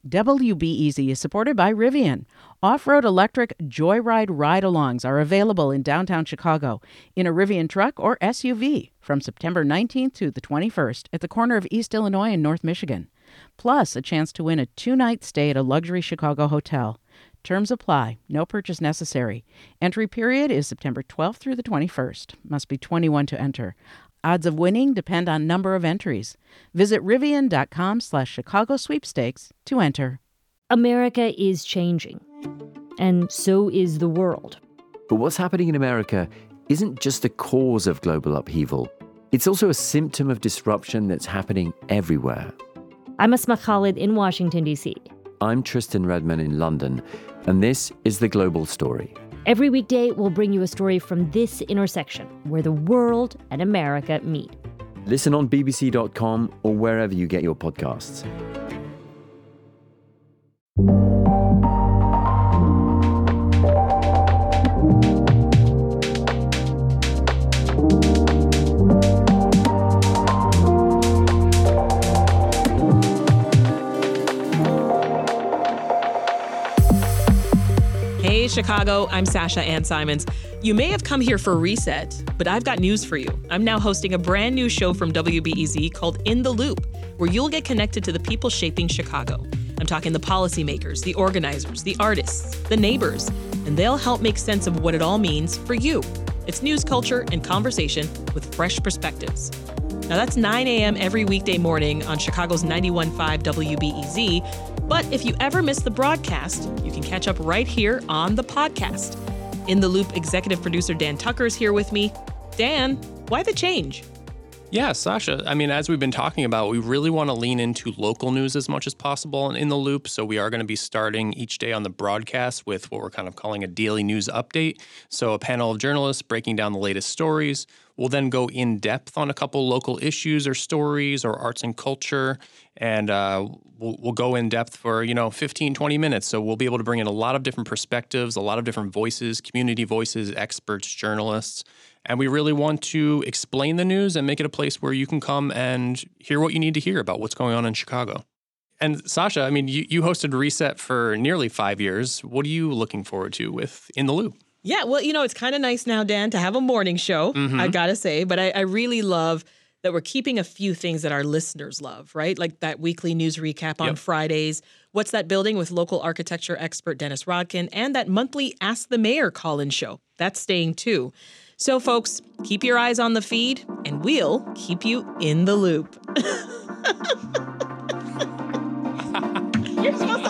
WBEZ is supported by Rivian. Off-road electric Joyride ride-alongs are available in downtown Chicago in a Rivian truck or SUV from September 19th to the 21st at the corner of East Illinois and North Michigan. Plus, a chance to win a 2-night stay at a luxury Chicago hotel. Terms apply. No purchase necessary. Entry period is September 12th through the 21st. Must be 21 to enter. Odds of winning depend on number of entries. Visit Rivian.com/Chicago sweepstakes to enter. America is changing, and so is the world. But what's happening in America isn't just a cause of global upheaval. It's also a symptom of disruption that's happening everywhere. I'm Asma Khalid in Washington, D.C. I'm Tristan Redman in London, and this is The Global Story. Every weekday, we'll bring you a story from this intersection where the world and America meet. Listen on bbc.com or wherever you get your podcasts. Hey, Chicago, I'm Sasha Ann Simons. You may have come here for Reset, but I've got news for you. I'm now hosting a brand new show from WBEZ called In the Loop, where you'll get connected to the people shaping Chicago. I'm talking the policymakers, the organizers, the artists, the neighbors, and they'll help make sense of what it all means for you. It's news, culture, and conversation with fresh perspectives. Now that's 9 a.m. every weekday morning on Chicago's 91.5 WBEZ. But if you ever miss the broadcast, you can catch up right here on the podcast. In the Loop executive producer Dan Tucker is here with me. Dan, why the change? Yeah, Sasha, as we've been talking about, we really want to lean into local news as much as possible in the Loop. So we are going to be starting each day on the broadcast with what we're kind of calling a daily news update. So a panel of journalists breaking down the latest stories. We'll then go in depth on a couple local issues or stories or arts and culture. And we'll go in depth for, 15, 20 minutes. So we'll be able to bring in a lot of different perspectives, a lot of different voices, community voices, experts, journalists. And we really want to explain the news and make it a place where you can come and hear what you need to hear about what's going on in Chicago. And Sasha, you hosted Reset for nearly 5 years. What are you looking forward to with In the Loop? Yeah, well, it's kind of nice now, Dan, to have a morning show, I gotta say. But I really love that we're keeping a few things that our listeners love, right? Like that weekly news recap on Fridays. What's That Building with local architecture expert Dennis Rodkin, and that monthly Ask the Mayor call-in show. That's staying too. So, folks, keep your eyes on the feed, and we'll keep you in the loop. You're supposed